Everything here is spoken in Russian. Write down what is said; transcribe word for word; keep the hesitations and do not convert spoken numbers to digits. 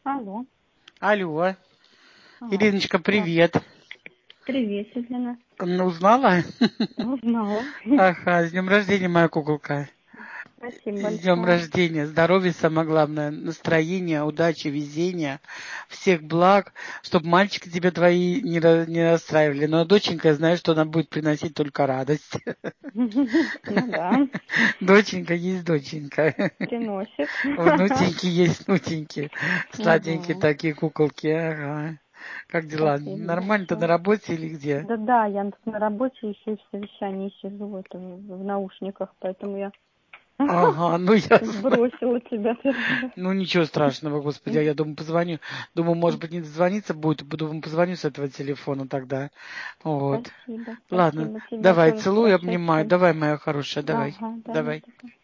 Алло. Алло. Ага. Ириночка, Да. привет. Привет, Елена. Ну, узнала? Узнала. Ага, с днем рождения, моя куколка. Спасибо С днем большое. рождения. Здоровья, самое главное. Настроения, удачи, везения. Всех благ. Чтобы мальчики тебя твои не, ра- не расстраивали. Но доченька, я знаю, что она будет приносить только радость. Ну да, Доченька есть доченька. приносит. Внутеньки есть внутеньки. Сладенькие Угу. такие куколки. Ага. Как дела? Спасибо Нормально? Ты на большое. работе или где? Да-да, я тут на работе еще и в совещании сижу вот, в, в наушниках, поэтому я Ага, ну ясно. сбросила тебя первый раз. Ну ничего страшного, господи, а я думаю, позвоню. Думаю, может быть, не дозвониться будет, думаю, позвоню с этого телефона тогда. Вот. Спасибо, Ладно, спасибо тебе давай, тоже с целую, обнимаю. прошедшим. Давай, моя хорошая, давай. Ага, давай, Давай. пока.